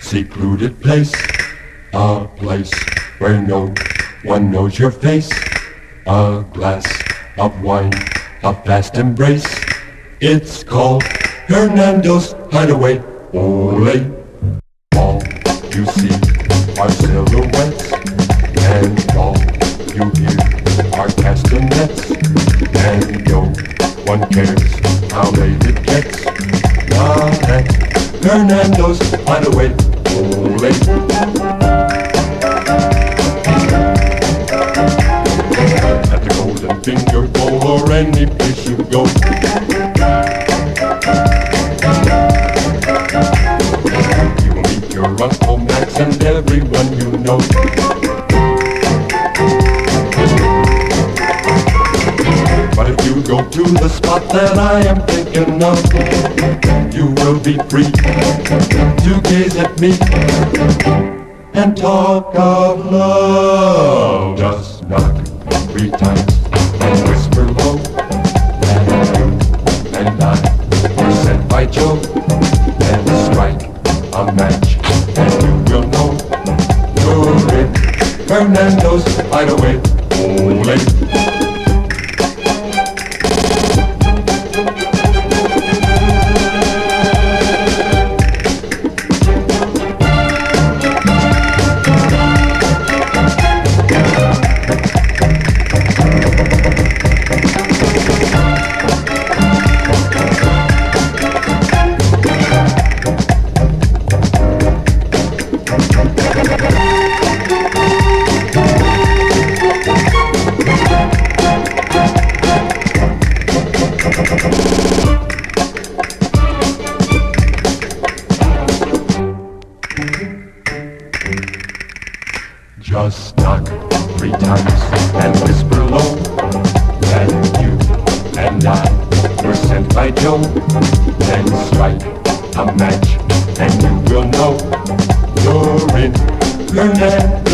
secluded place, a place where no one knows your face, a glass of wine, a fast embrace. It's called Hernando's Hideaway. Ole! All you see are silhouettes, and all you hear are castanets, and no one cares how late it gets. Not at Hernando's Hideaway. Ole! At the Golden Finger Bowl or any place you go, you will meet your Uncle Max and everyone you know. But if you go to the spot that I am thinking of, you will be free to gaze at me and talk of love. Just knock 3 times and whisper low, and you and I were sent by Joe. And strike a match and you will know you're in Hernando's Hideaway. Ole! Just knock 3 times and whisper low, and you and I were sent by Joe. Then strike a match and you will know you're in Hernando's